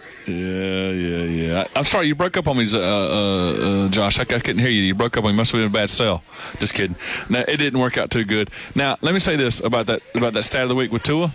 [SPEAKER 1] Yeah. I'm sorry, you broke up on me, Josh. I couldn't hear you. You broke up on me. Must have been a bad cell. Just kidding. No, it didn't work out too good. Now, let me say this about that stat of the week with Tua.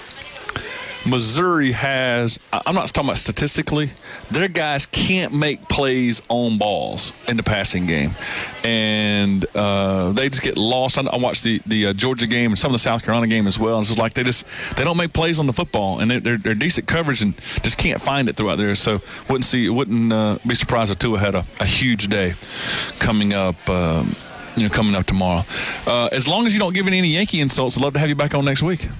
[SPEAKER 1] Missouri has, I'm not talking about statistically, their guys can't make plays on balls in the passing game. And they just get lost. I watched the Georgia game and some of the South Carolina game as well. And it's just like they don't make plays on the football. And they're decent coverage and just can't find it throughout there. So wouldn't be surprised if Tua had a huge day coming up. Coming up tomorrow. As long as you don't give it any Yankee insults, I'd love to have you back on next week.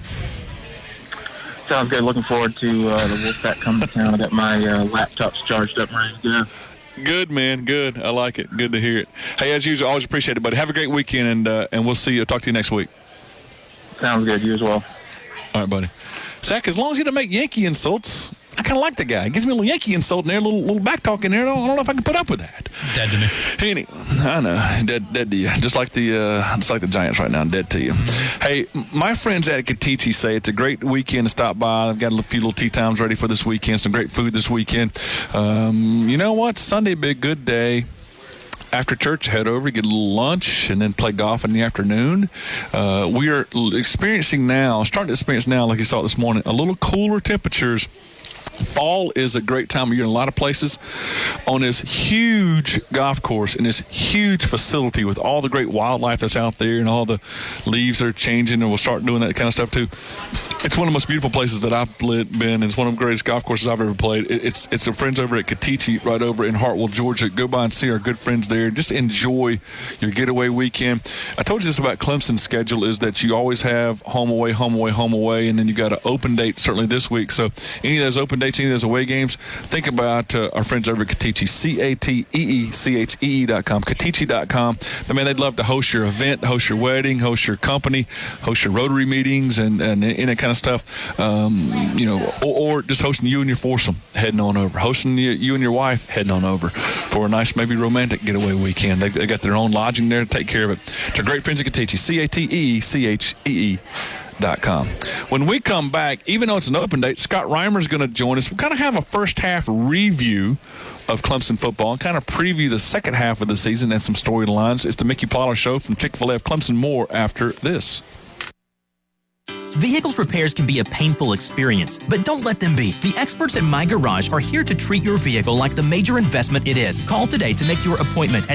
[SPEAKER 18] Sounds good. Looking forward to the Wolfpack coming to town. I got my laptops charged up and ready to go.
[SPEAKER 1] Good, man. Good. I like it. Good to hear it. Hey, as usual, always appreciate it, buddy. Have a great weekend, and we'll see you. Talk to you next week.
[SPEAKER 18] Sounds good. You as well.
[SPEAKER 1] All right, buddy. Zach, as long as you don't make Yankee insults, I kind of like the guy. He gives me a little Yankee insult in there, a little back talk in there. I don't know if I can put up with that.
[SPEAKER 3] Dead to me.
[SPEAKER 1] I know. Dead to you. Just like the Giants right now. Dead to you. Hey, my friends at Katichi say it's a great weekend to stop by. I've got a few little tea times ready for this weekend. Some great food this weekend. You know what? Sunday be a good day. After church, head over, get a little lunch, and then play golf in the afternoon. We are starting to experience now, like you saw this morning, a little cooler temperatures Fall is a great time of year in a lot of places. On this huge golf course in this huge facility with all the great wildlife that's out there and all the leaves that are changing, and we'll start doing that kind of stuff too. It's one of the most beautiful places that I've been. It's one of the greatest golf courses I've ever played. It's the friends over at Katichi right over in Hartwell, Georgia. Go by and see our good friends there. Just enjoy your getaway weekend. I told you this about Clemson's schedule is that you always have home, away, and then you got an open date certainly this week. So any of those open dates, any of those away games, think about our friends over at Katichi, CATEECHEE.com, Katichi.com. I mean, they'd love to host your event, host your wedding, host your company, host your Rotary meetings, and any kind of stuff, or just hosting you and your foursome heading on over, hosting you and your wife heading on over for a nice, maybe romantic getaway weekend. They got their own lodging there to take care of it. To great friends at Katichi, CATEECHEE.com. When we come back, even though it's an open date, Scott Reimer is going to join us. We'll kind of have a first half review of Clemson football and kind of preview the second half of the season and some storylines. It's the Mickey Plyler Show from Chick-fil-A of Clemson. More after this.
[SPEAKER 8] Vehicles repairs can be a painful experience, but don't let them be. The experts at My Garage are here to treat your vehicle like the major investment it is. Call today to make your appointment at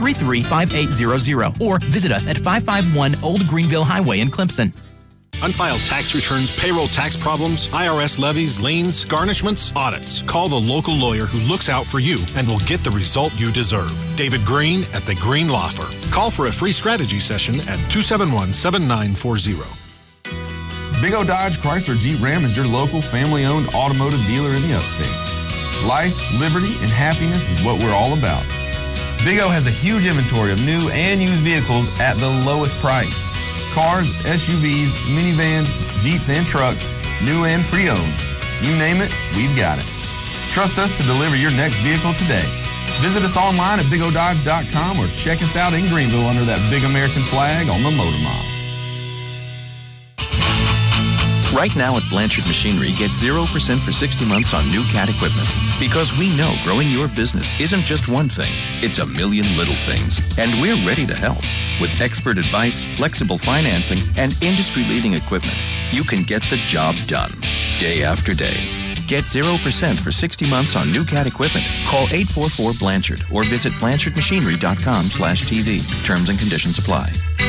[SPEAKER 8] 633-5800 or visit us at 551 Old Greenville Highway in Clemson.
[SPEAKER 19] Unfiled tax returns, payroll tax problems, IRS levies, liens, garnishments, audits. Call the local lawyer who looks out for you and will get the result you deserve. David Green at the Green Law Firm. Call for a free strategy session at 271-7940.
[SPEAKER 20] Big O Dodge Chrysler Jeep Ram is your local family-owned automotive dealer in the upstate. Life, liberty, and happiness is what we're all about. Big O has a huge inventory of new and used vehicles at the lowest price. Cars, SUVs, minivans, Jeeps, and trucks, new and pre-owned. You name it, we've got it. Trust us to deliver your next vehicle today. Visit us online at bigododge.com or check us out in Greenville under that big American flag on the Motor Mile.
[SPEAKER 21] Right now at Blanchard Machinery, get 0% for 60 months on new Cat equipment. Because we know growing your business isn't just one thing, it's a million little things. And we're ready to help. With expert advice, flexible financing, and industry-leading equipment, you can get the job done, day after day. Get 0% for 60 months on new Cat equipment. Call 844-BLANCHARD or visit BlanchardMachinery.com/TV. Terms and conditions apply.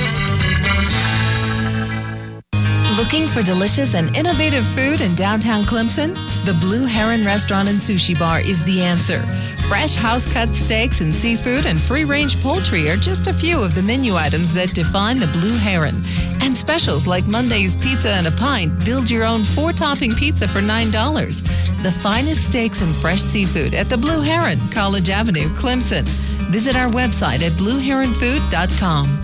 [SPEAKER 22] Looking for delicious and innovative food in downtown Clemson? The Blue Heron Restaurant and Sushi Bar is the answer. Fresh house-cut steaks and seafood and free-range poultry are just a few of the menu items that define the Blue Heron. And specials like Monday's Pizza and a Pint build your own 4-topping pizza for $9. The finest steaks and fresh seafood at the Blue Heron, College Avenue, Clemson. Visit our website at blueheronfood.com.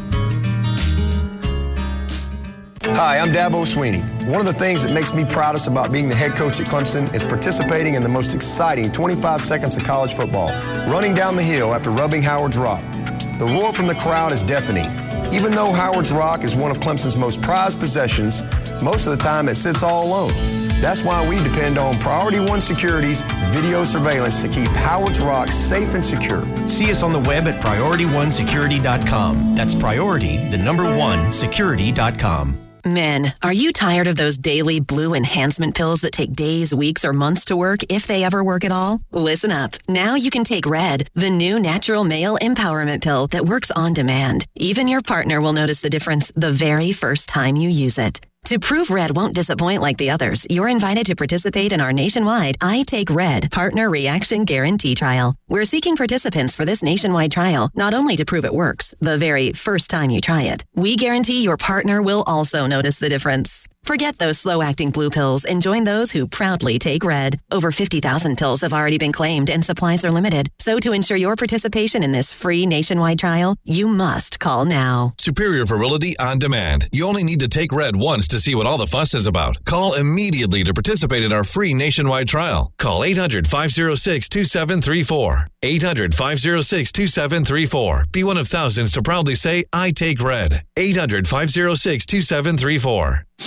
[SPEAKER 23] Hi, I'm Dabo Sweeney. One of the things that makes me proudest about being the head coach at Clemson is participating in the most exciting 25 seconds of college football, running down the hill after rubbing Howard's Rock. The roar from the crowd is deafening. Even though Howard's Rock is one of Clemson's most prized possessions, most of the time it sits all alone. That's why we depend on Priority One Security's video surveillance to keep Howard's Rock safe and secure.
[SPEAKER 24] See us on the web at PriorityOneSecurity.com. That's Priority, the number one, security.com.
[SPEAKER 25] Men, are you tired of those daily blue enhancement pills that take days, weeks, or months to work, if they ever work at all? Listen up. Now you can take Red, the new natural male empowerment pill that works on demand. Even your partner will notice the difference the very first time you use it. To prove Red won't disappoint like the others, you're invited to participate in our nationwide I Take Red Partner Reaction Guarantee Trial. We're seeking participants for this nationwide trial, not only to prove it works, the very first time you try it. We guarantee your partner will also notice the difference. Forget those slow-acting blue pills and join those who proudly take Red. Over 50,000 pills have already been claimed and supplies are limited. So to ensure your participation in this free nationwide trial, you must call now.
[SPEAKER 26] Superior Virility on Demand. You only need to take Red once to see what all the fuss is about. Call immediately to participate in our free nationwide trial. Call 800-506-2734. 800-506-2734. Be one of thousands to proudly say, I take Red. 800-506-2734.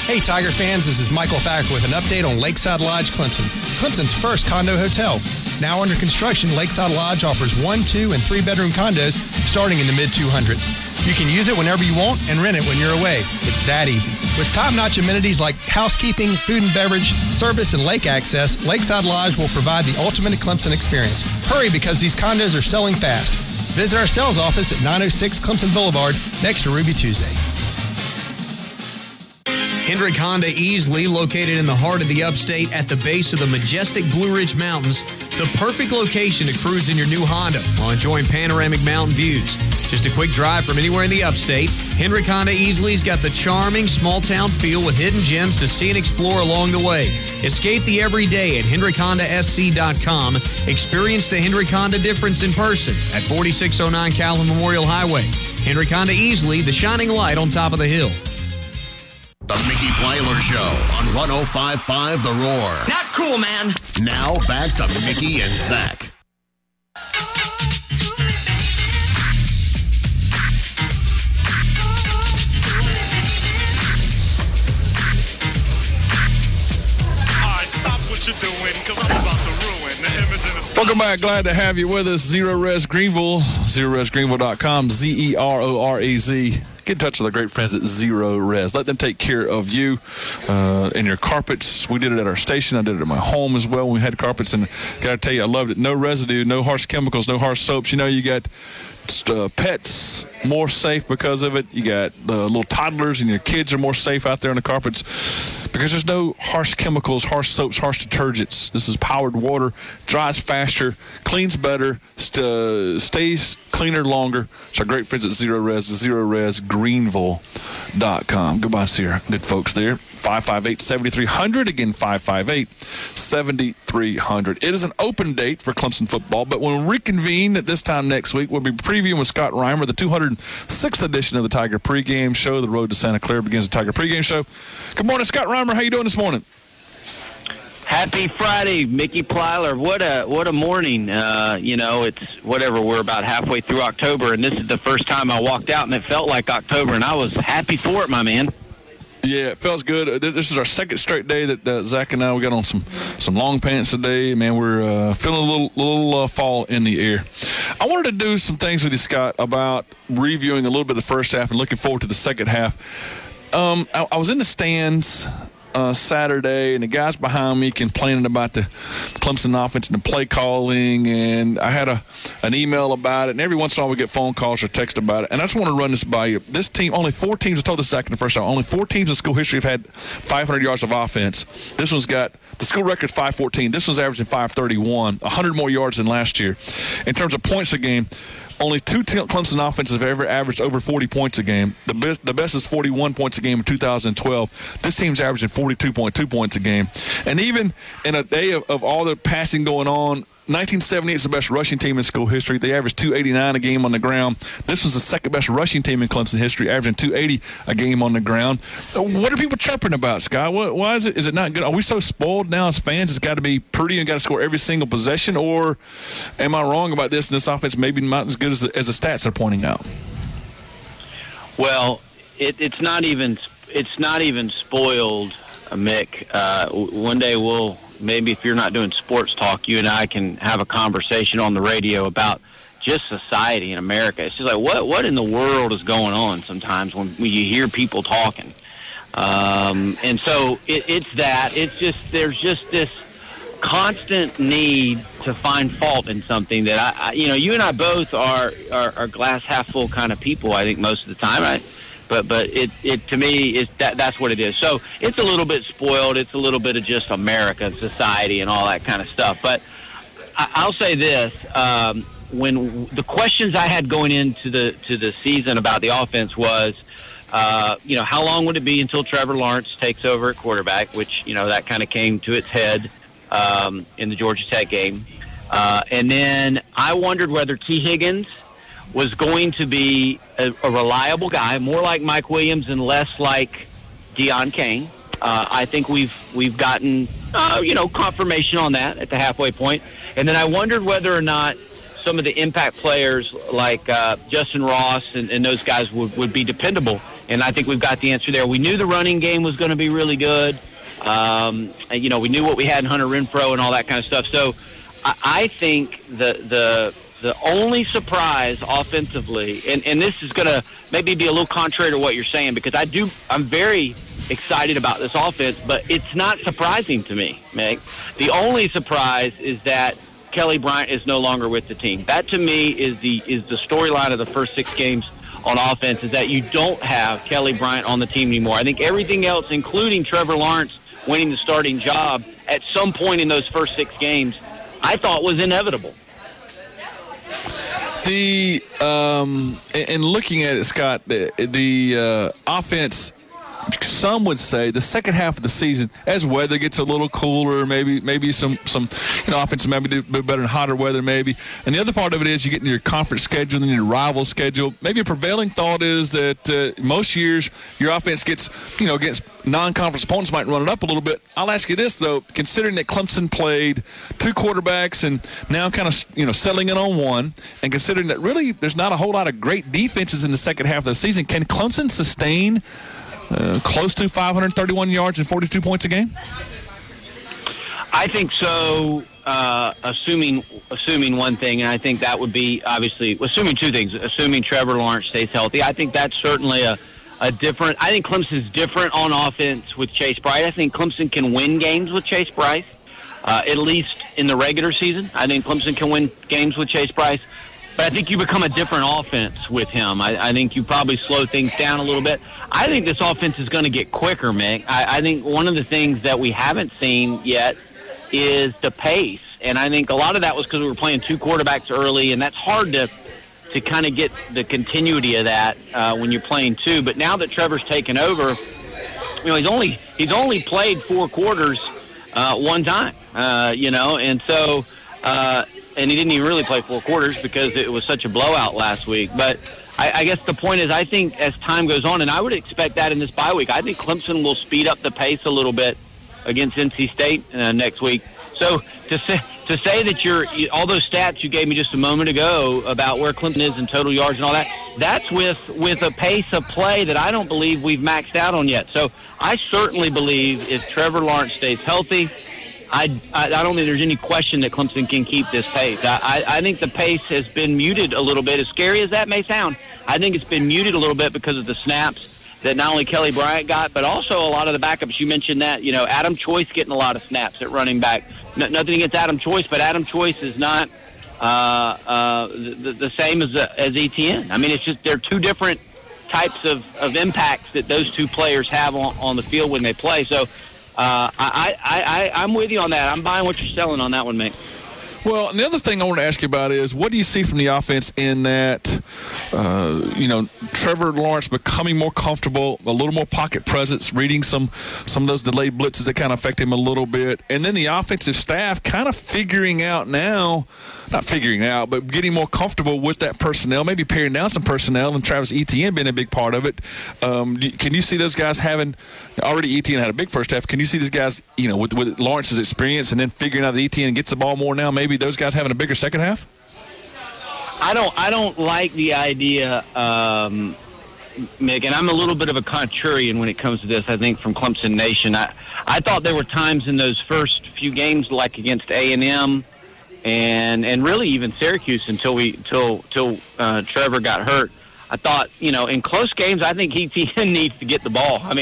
[SPEAKER 2] Hey, Tiger fans, this is Michael Thacker with an update on Lakeside Lodge, Clemson. Clemson's first condo hotel. Now under construction, Lakeside Lodge offers 1, 2, and 3-bedroom condos starting in the mid-200s. You can use it whenever you want and rent it when you're away. It's that easy. With top-notch amenities like housekeeping, food and beverage, service, and lake access, Lakeside Lodge will provide the ultimate Clemson experience. Hurry, because these condos are selling fast. Visit our sales office at 906 Clemson Boulevard next to Ruby Tuesday.
[SPEAKER 12] Hendrick Honda Easley, located in the heart of the upstate at the base of the majestic Blue Ridge Mountains, the perfect location to cruise in your new Honda while enjoying panoramic mountain views. Just a quick drive from anywhere in the upstate, Hendrick Honda Easley's got the charming small-town feel with hidden gems to see and explore along the way. Escape the everyday at HendrickHondaSC.com. Experience the Hendrick Honda difference in person at 4609 Calhoun Memorial Highway. Hendrick Honda Easley, the shining light on top of the hill.
[SPEAKER 15] The Mickey Plyler Show on 105.5 The Roar.
[SPEAKER 4] Not cool, man.
[SPEAKER 15] Now back to Mickey and Zach.
[SPEAKER 1] Welcome back. Glad to have you with us. Zero Res Greenville, ZeroResGreenville.com, ZeroRez. Get in touch with our great friends at Zero Res. Let them take care of you and your carpets. We did it at our station. I did it at my home as well when we had carpets. And got to tell you, I loved it. No residue, no harsh chemicals, no harsh soaps. You know, you got pets more safe because of it. You got the little toddlers and your kids are more safe out there on the carpets because there's no harsh chemicals, harsh soaps, harsh detergents. This is powered water, dries faster, cleans better, stays cleaner longer. It's our great friends at Zero Res, ZeroResGreenville.com. Goodbye, see our good folks there. 558-7300. Again, 558-7300. It is an open date for Clemson football, but when we reconvene at this time next week, we'll be previewing with Scott Reimer the 206th edition of the Tiger Pregame Show. The road to Santa Clara begins the Tiger Pregame Show. Good morning, Scott Reimer. How you doing this morning?
[SPEAKER 5] Happy Friday, Mickey Plyler. What a morning. It's whatever, we're about halfway through October, and this is the first time I walked out, and it felt like October, and I was happy for it, my man.
[SPEAKER 1] Yeah, it feels good. This is our second straight day that Zach and I, we got on some long pants today. Man, we're feeling a little fall in the air. I wanted to do some things with you, Scott, about reviewing a little bit of the first half and looking forward to the second half. I was in the stands Saturday, and the guys behind me complaining about the Clemson offense and the play calling, and I had an email about it, and every once in a while we get phone calls or text about it, and I just want to run this by you. This team, only 4 teams, I told this Zach in the first hour, only 4 teams in school history have had 500 yards of offense. This one's got the school record 514. This one's averaging 531, 100 more yards than last year. In terms of points a game, only 2 Clemson offenses have ever averaged over 40 points a game. The best is 41 points a game in 2012. This team's averaging 42.2 points a game. And even in a day of all the passing going on, 1978 is the best rushing team in school history. They averaged 289 a game on the ground. This was the second best rushing team in Clemson history, averaging 280 a game on the ground. What are people chirping about, Scott? Why is it? Is it not good? Are we so spoiled now as fans? It's got to be pretty and got to score every single possession, or am I wrong about this? And this offense maybe not as good as the stats are pointing out.
[SPEAKER 5] Well, it's not even spoiled, Mick. One day we'll. Maybe if you're not doing sports talk, you and I can have a conversation on the radio about just society in America. It's just like, what in the world is going on sometimes when you hear people talking? And so it's that. It's just, there's just this constant need to find fault in something that you and I both are glass half full kind of people, I think, most of the time, right? But it to me is that's what it is. So it's a little bit spoiled. It's a little bit of just America and society and all that kind of stuff. But I'll say this: when the questions I had going into the season about the offense was, how long would it be until Trevor Lawrence takes over at quarterback? Which that kind of came to its head in the Georgia Tech game, and then I wondered whether T. Higgins was going to be a reliable guy, more like Mike Williams and less like Deion Kane. I think we've gotten confirmation on that at the halfway point. And then I wondered whether or not some of the impact players like Justin Ross and those guys would be dependable And I think we've got the answer there. We knew the running game was going to be really good. We knew what we had in Hunter Renfrow and all that kind of stuff. So I think the only surprise offensively, and this is going to maybe be a little contrary to what you're saying, because I'm very excited about this offense, but it's not surprising to me, Meg. The only surprise is that Kelly Bryant is no longer with the team. That to me is the storyline of the first 6 games on offense, is that you don't have Kelly Bryant on the team anymore. I think everything else, including Trevor Lawrence winning the starting job at some point in those first 6 games, I thought was inevitable.
[SPEAKER 1] And looking at it, Scott, the offense, some would say the second half of the season, as weather gets a little cooler, maybe some offense maybe do better in hotter weather maybe. And the other part of it is you get into your conference schedule and your rival schedule. Maybe a prevailing thought is that most years your offense gets, against non-conference opponents might run it up a little bit. I'll ask you this, though, considering that Clemson played 2 quarterbacks and now kind of, settling in on one, and considering that really there's not a whole lot of great defenses in the second half of the season, can Clemson sustain close to 531 yards and 42 points a game?
[SPEAKER 5] I think so, assuming one thing, and I think that would be obviously assuming 2 things. Assuming Trevor Lawrence stays healthy, I think that's certainly a different. I think Clemson's different on offense with Chase Bryce. I think Clemson can win games with Chase Bryce, at least in the regular season. I think Clemson can win games with Chase Bryce. But I think you become a different offense with him. I think you probably slow things down a little bit. I think this offense is going to get quicker, Mick. I think one of the things that we haven't seen yet is the pace. And I think a lot of that was because we were playing 2 quarterbacks early, and that's hard to kind of get the continuity of that when you're playing 2. But now that Trevor's taken over, he's only played 4 quarters one time, and so and he didn't even really play 4 quarters because it was such a blowout last week. But I guess the point is, I think as time goes on, and I would expect that in this bye week, I think Clemson will speed up the pace a little bit against NC State next week. So to say that all those stats you gave me just a moment ago about where Clemson is in total yards and all that, that's with a pace of play that I don't believe we've maxed out on yet. So I certainly believe if Trevor Lawrence stays healthy, I don't think there's any question that Clemson can keep this pace. I think the pace has been muted a little bit. As scary as that may sound, I think it's been muted a little bit because of the snaps that not only Kelly Bryant got, but also a lot of the backups. You mentioned that, Adam Choice getting a lot of snaps at running back. Nothing against Adam Choice, but Adam Choice is not the same as Etienne. I mean, it's just they're 2 different types of impacts that those 2 players have on the field when they play. So I'm with you on that. I'm buying what you're selling on that one, Mick.
[SPEAKER 1] Well, the other thing I want to ask you about is, what do you see from the offense in that, Trevor Lawrence becoming more comfortable, a little more pocket presence, reading some of those delayed blitzes that kind of affect him a little bit, and then the offensive staff kind of figuring out now, not figuring out, but getting more comfortable with that personnel, maybe paring down some personnel, and Travis Etienne being a big part of it. Can you see those guys having, already Etienne had a big first half, can you see these guys, with Lawrence's experience and then figuring out that Etienne gets the ball more now, maybe those guys having a bigger second half?
[SPEAKER 5] I don't like the idea, Mick, and I'm a little bit of a contrarian when it comes to this, I think, from Clemson Nation. I thought there were times in those first few games, like against A&M and really even Syracuse until Trevor got hurt. I thought, in close games, I think Etienne needs to get the ball. I mean,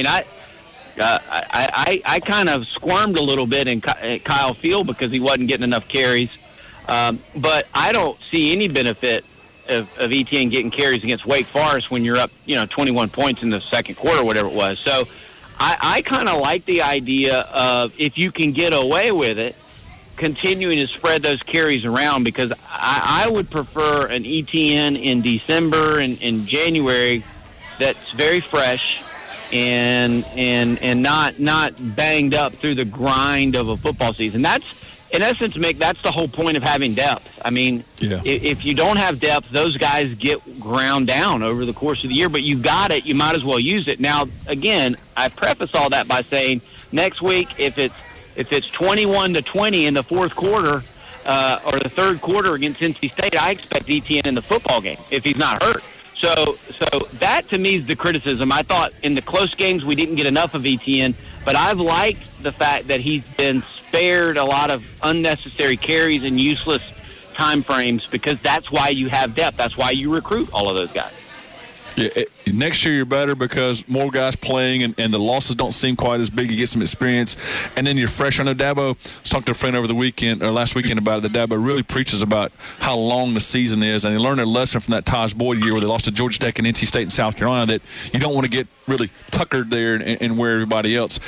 [SPEAKER 5] I kind of squirmed a little bit in Kyle Field because he wasn't getting enough carries. But I don't see any benefit of Etienne getting carries against Wake Forest when you're up, 21 points in the second quarter, whatever it was. So I kind of like the idea of, if you can get away with it, continuing to spread those carries around, because I would prefer an Etienne in December and in January that's very fresh and not banged up through the grind of a football season. That's, in essence, Mick, that's the whole point of having depth. I mean, if you don't have depth, those guys get ground down over the course of the year, but you got it, you might as well use it. Now, again, I preface all that by saying next week, if it's 21-20 in the fourth quarter or the third quarter against NC State, I expect Etienne in the football game if he's not hurt. So that to me is the criticism. I thought in the close games we didn't get enough of Etienne, but I've liked the fact that he's been spared a lot of unnecessary carries and useless time frames, because that's why you have depth. That's why you recruit all of those guys.
[SPEAKER 1] Yeah, next year you're better because more guys playing and the losses don't seem quite as big. You get some experience, and then you're fresh. I know Dabo, I was talking to a friend over the weekend or last weekend about it, that Dabo really preaches about how long the season is, and he learned a lesson from that Taj Boyd year where they lost to Georgia Tech and NC State and South Carolina, that you don't want to get really tuckered there and wear everybody out.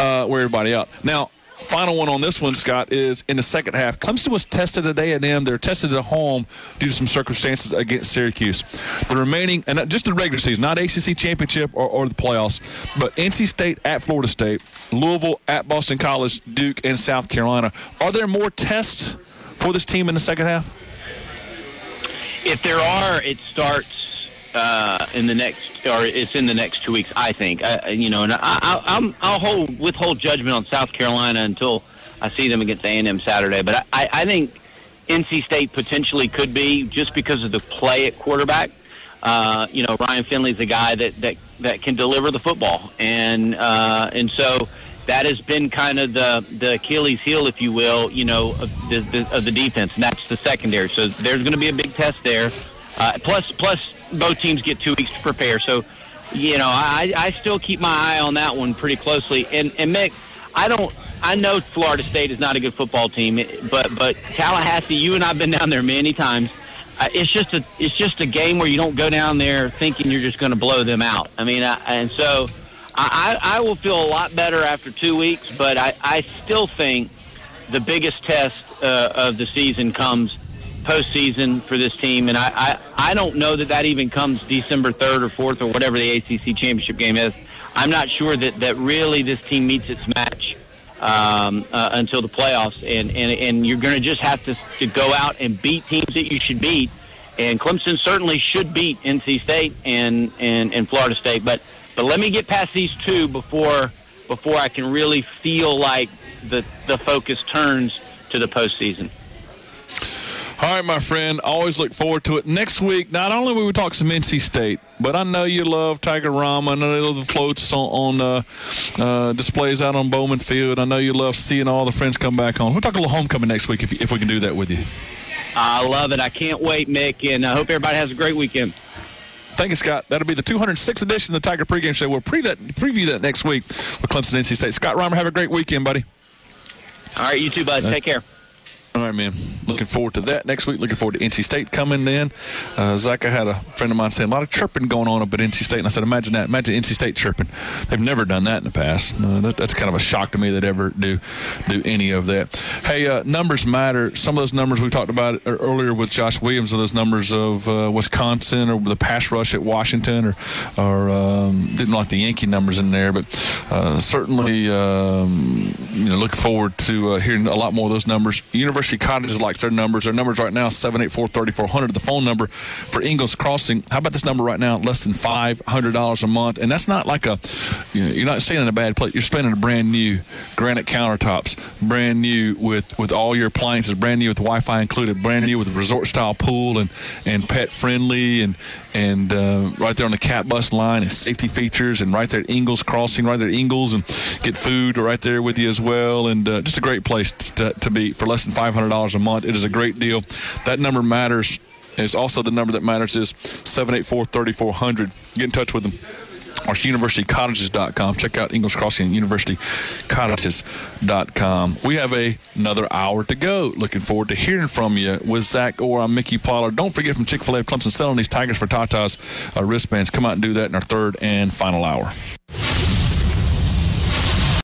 [SPEAKER 1] Now, final one on this one, Scott, is in the second half. Clemson was tested at A&M. They're tested at home due to some circumstances against Syracuse. The remaining, and just the regular season, not ACC championship or the playoffs, but NC State at Florida State, Louisville at Boston College, Duke, and South Carolina. Are there more tests for this team in the second half?
[SPEAKER 5] If there are, it starts in the next 2 weeks, I think. And I'll withhold judgment on South Carolina until I see them against A&M Saturday. But I think NC State potentially could be, just because of the play at quarterback. Ryan Finley's a guy that can deliver the football, and so that has been kind of the Achilles heel, if you will, of the defense, and that's the secondary. So there's going to be a big test there. Plus, both teams get 2 weeks to prepare. So, I still keep my eye on that one pretty closely. And Mick, I know Florida State is not a good football team, but Tallahassee, you and I have been down there many times. It's just a game where you don't go down there thinking you're just going to blow them out. I mean, so I will feel a lot better after 2 weeks, but I still think the biggest test of the season comes postseason for this team, and I don't know that even comes December 3rd or 4th or whatever the ACC championship game is. I'm not sure that really this team meets its match until the playoffs, and you're going to just have to go out and beat teams that you should beat, and Clemson certainly should beat NC State and Florida State, but let me get past these two before I can really feel like the focus turns to the postseason.
[SPEAKER 1] All right, my friend, always look forward to it. Next week, not only will we talk some NC State, but I know you love Tiger Rama. I know you love the floats on displays out on Bowman Field. I know you love seeing all the friends come back on. We'll talk a little homecoming next week if we can do that with you.
[SPEAKER 5] I love it. I can't wait, Mick, and I hope everybody has a great weekend.
[SPEAKER 1] Thank you, Scott. That'll be the 206th edition of the Tiger Pregame Show. We'll preview that next week with Clemson NC State. Scott Reimer, have a great weekend, buddy.
[SPEAKER 5] All right, you too, bud. Take care.
[SPEAKER 1] All right, man. Looking forward to that next week. Looking forward to NC State coming in. Zach, I had a friend of mine saying a lot of chirping going on up at NC State, and I said, imagine that. Imagine NC State chirping. They've never done that in the past. That's kind of a shock to me that ever do any of that. Hey, numbers matter. Some of those numbers we talked about earlier with Josh Williams, of those numbers of Wisconsin or the pass rush at Washington, or didn't like the Yankee numbers in there, but certainly look forward to hearing a lot more of those numbers. University Cottages likes their numbers. Their numbers right now, 784-3400. The phone number for Ingalls Crossing. How about this number right now? Less than $500 a month. And that's not like you're not staying in a bad place. You're spending a brand new granite countertops, brand new with all your appliances, brand new with Wi-Fi included, brand new with a resort-style pool and pet-friendly and right there on the Cat Bus line and safety features, and right there at Ingalls Crossing, right there at Ingalls, and get food right there with you as well, and just a great place to be for less than $500 a month. It is a great deal. That number matters. It's also the number that matters is 784-3400. Get in touch with them. Or universitycottages.com. Check out Ingalls Crossing, universitycottages.com. We have another hour to go. Looking forward to hearing from you with Zach Orr. I'm Mickey Plyler. Don't forget, from Chick-fil-A of Clemson, selling these Tigers for Tatas wristbands. Come out and do that in our third and final hour.